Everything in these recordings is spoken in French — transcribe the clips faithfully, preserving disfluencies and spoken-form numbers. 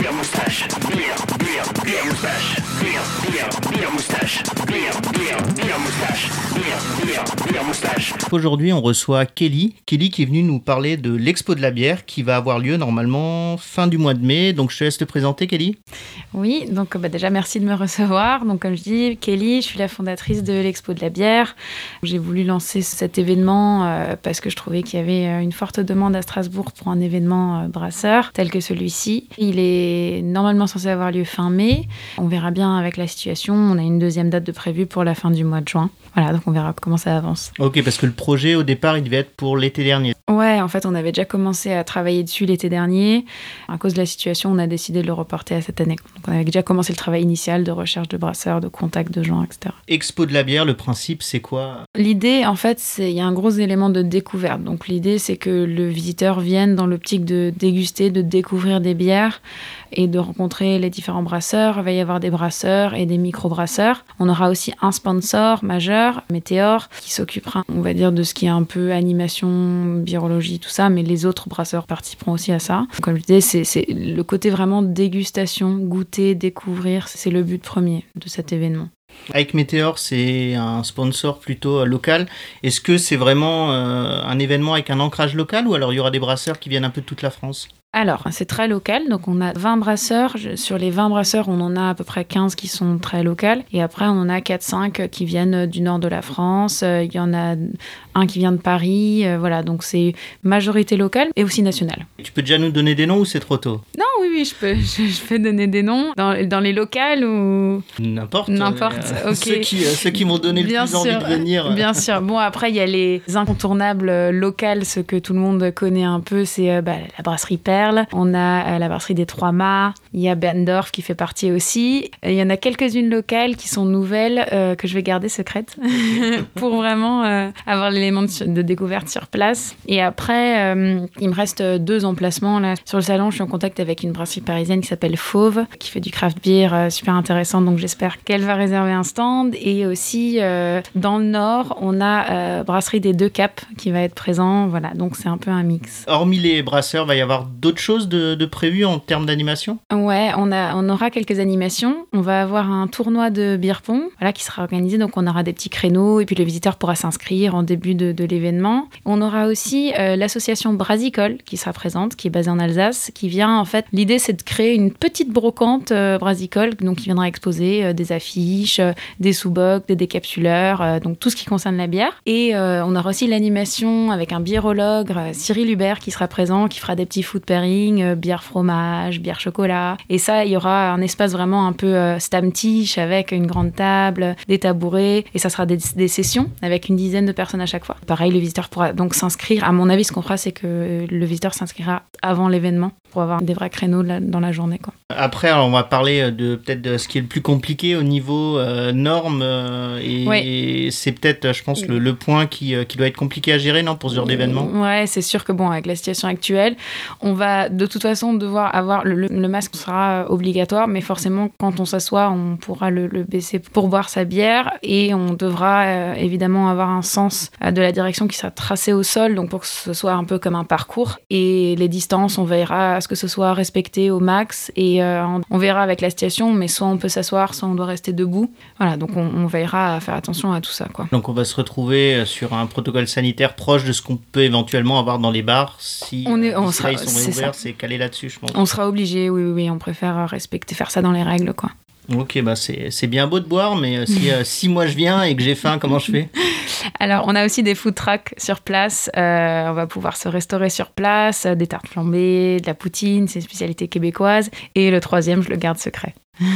beer moustache, beer, beer, beer moustache, beer, beer, beer moustache, beer, beer, beer moustache, beer, beer, beer moustache. Aujourd'hui, on reçoit Kelly. Kelly qui est venue nous parler de l'Expo de la bière qui va avoir lieu normalement fin du mois de mai. Donc, je te laisse te présenter, Kelly. Oui, donc bah, déjà, merci de me recevoir. Donc, comme je dis, Kelly, je suis la fondatrice de l'Expo de la bière. J'ai voulu lancer cet événement euh, parce que je trouvais qu'il y avait une forte demande à Strasbourg pour un événement euh, brasseur tel que celui-ci. Il est normalement censé avoir lieu fin mai. On verra bien avec la situation. On a une deuxième date de prévue pour la fin du mois de juin. Voilà, donc on verra comment ça avance. Ok, parce que le projet, au départ, il devait être pour l'été dernier. Ouais, en fait, on avait déjà commencé à travailler dessus l'été dernier. À cause de la situation, on a décidé de le reporter à cette année. Donc, on avait déjà commencé le travail initial de recherche de brasseurs, de contact de gens, et cetera. Expo de la bière, le principe, c'est quoi ? L'idée, en fait, c'est il y a un gros élément de découverte. Donc, l'idée, c'est que le visiteur vienne dans l'optique de déguster, de découvrir des bières et de rencontrer les différents brasseurs. Il va y avoir des brasseurs et des micro-brasseurs. On aura aussi un sponsor majeur, Météor, qui s'occupera, on va dire, de ce qui est un peu animation, birologie, tout ça, mais les autres brasseurs participeront aussi à ça. Comme je disais, c'est, c'est le côté vraiment dégustation, goûter, découvrir, c'est le but premier de cet événement. Avec Météor, c'est un sponsor plutôt local. Est-ce que c'est vraiment euh, un événement avec un ancrage local ou alors il y aura des brasseurs qui viennent un peu de toute la France ? Alors, c'est très local, donc on a vingt brasseurs. Sur les vingt brasseurs, on en a à peu près quinze qui sont très locales. Et après, on en a quatre cinq qui viennent du nord de la France. Il y en a un qui vient de Paris. Voilà, donc c'est majorité locale et aussi nationale. Tu peux déjà nous donner des noms ou c'est trop tôt ? Non, oui, oui, je peux, je, je peux donner des noms. Dans, dans les locales ou... N'importe. N'importe, euh, ok. Ceux qui, euh, ceux qui m'ont donné bien le plus sûr, envie de venir. Bien sûr. Bon, après, il y a les incontournables locales, ce que tout le monde connaît un peu, c'est euh, bah, la brasserie Perle. On a euh, la brasserie des Trois Mâts. Il y a Berndorf qui fait partie aussi. Il y en a quelques-unes locales qui sont nouvelles, euh, que je vais garder secrètes pour vraiment euh, avoir l'élément de, de découverte sur place. Et après, euh, il me reste deux emplacements. Là. Sur le salon, je suis en contact avec une brasserie parisienne qui s'appelle Fauve, qui fait du craft beer euh, super intéressant. Donc, j'espère qu'elle va réserver un stand. Et aussi, euh, dans le Nord, on a euh, brasserie des Deux Caps qui va être présent. Voilà, donc c'est un peu un mix. Hormis les brasseurs, va y avoir d'autres choses de, de prévues en termes d'animation ? Ouais, on, a, on aura quelques animations. On va avoir un tournoi de beer pong voilà, qui sera organisé. Donc, on aura des petits créneaux et puis le visiteur pourra s'inscrire en début de, de l'événement. On aura aussi euh, l'association Brasicole qui sera présente, qui est basée en Alsace, qui vient, en fait, l'idée, c'est de créer une petite brocante euh, Brasicole, donc qui viendra exposer euh, des affiches, euh, des sous-bocs, des décapsuleurs, euh, donc tout ce qui concerne la bière. Et euh, on aura aussi l'animation avec un biérologue, euh, Cyril Hubert, qui sera présent, qui fera des petits food pairing, euh, bière fromage, bière chocolat. Et ça, il y aura un espace vraiment un peu euh, Stammtisch avec une grande table, des tabourets, et ça sera des, des sessions avec une dizaine de personnes à chaque fois. Pareil, le visiteur pourra donc s'inscrire. À mon avis, ce qu'on fera, c'est que le visiteur s'inscrira avant l'événement pour avoir des vrais créneaux la, dans la journée, quoi. Après, alors, on va parler de peut-être de ce qui est le plus compliqué au niveau euh, normes euh, et, oui. et c'est peut-être, je pense, le, le point qui, euh, qui doit être compliqué à gérer, non, pour ce genre d'événement. Ouais, c'est sûr que bon, avec la situation actuelle, on va de toute façon devoir avoir le, le masque sera obligatoire, mais forcément, quand on s'assoit, on pourra le, le baisser pour boire sa bière et on devra euh, évidemment avoir un sens euh, de la direction qui sera tracé au sol, donc pour que ce soit un peu comme un parcours. Et les distances, on veillera à ce que ce soit respecté au max et euh, on verra avec la situation, mais soit on peut s'asseoir, soit on doit rester debout. Voilà, donc on, on veillera à faire attention à tout ça, quoi. Donc on va se retrouver sur un protocole sanitaire proche de ce qu'on peut éventuellement avoir dans les bars. Si on est, on euh, sera, ils sont c'est réouverts, ça. c'est calé là-dessus, je pense. On sera obligé, oui, oui, oui, on préfère respecter, faire ça dans les règles, quoi. Ok, bah c'est, c'est bien beau de boire, mais euh, si, euh, si moi je viens et que j'ai faim, comment je fais ? Alors, on a aussi des food trucks sur place. Euh, on va pouvoir se restaurer sur place, des tartes flambées, de la poutine, c'est une spécialité québécoise. Et le troisième, je le garde secret.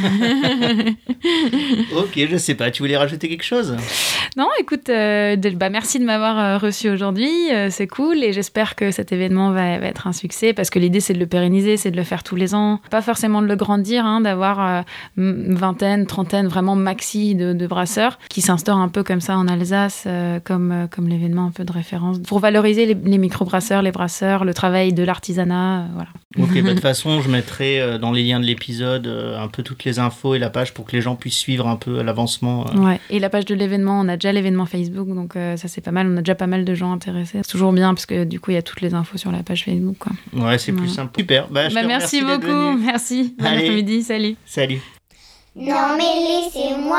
Ok, je sais pas, tu voulais rajouter quelque chose ? Non, écoute, euh, de, bah, merci de m'avoir euh, reçu aujourd'hui, euh, c'est cool et j'espère que cet événement va, va être un succès parce que l'idée c'est de le pérenniser, c'est de le faire tous les ans, pas forcément de le grandir, hein, d'avoir euh, une vingtaine, trentaine, vraiment maxi de, de brasseurs qui s'instaurent un peu comme ça en Alsace, euh, comme, euh, comme l'événement un peu de référence, pour valoriser les, les micro-brasseurs, les brasseurs, le travail de l'artisanat, euh, voilà. Ok, bah, de toute façon, je mettrai euh, dans les liens de l'épisode euh, un peu toutes les infos et la page pour que les gens puissent suivre un peu l'avancement. Euh. Ouais. Et la page de l'événement, on a déjà l'événement Facebook, donc euh, ça c'est pas mal. On a déjà pas mal de gens intéressés. C'est toujours bien parce que du coup il y a toutes les infos sur la page Facebook, quoi. Ouais, c'est Voilà. plus simple. Super. Bah, je Bah, te merci remercie d'être beaucoup. venu. Merci. Bon Allez. après-midi. Salut. Salut. Non mais laissez-moi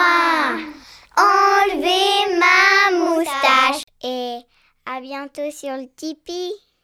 enlever ma moustache. Et à bientôt sur le Tipeee.